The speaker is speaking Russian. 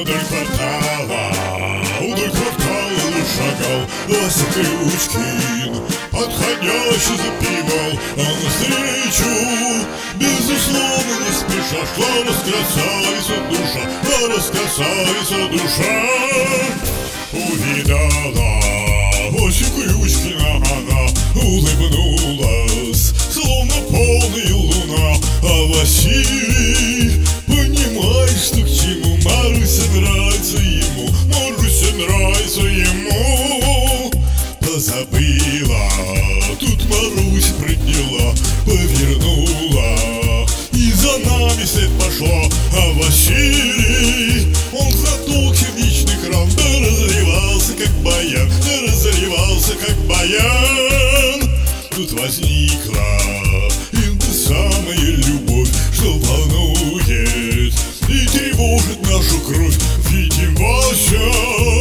вдоль квартала шагал Вася Ключкин, подходящий запевал, а навстречу, безусловно, не спеша, шла раскрасавица душа. Увидала Васю Ключкина она, улыбнулась, словно полная луна. А Василий, понимает, что к чему, Маруся нравится ему, позабыла, тут Маруся про дела, повернула и за нами след пошла. А Василий, он глотнул черничных ран, да разливался как баян. Тут возникла та самая любовь, что волнует и тревожит нашу кровь. Видим, Вася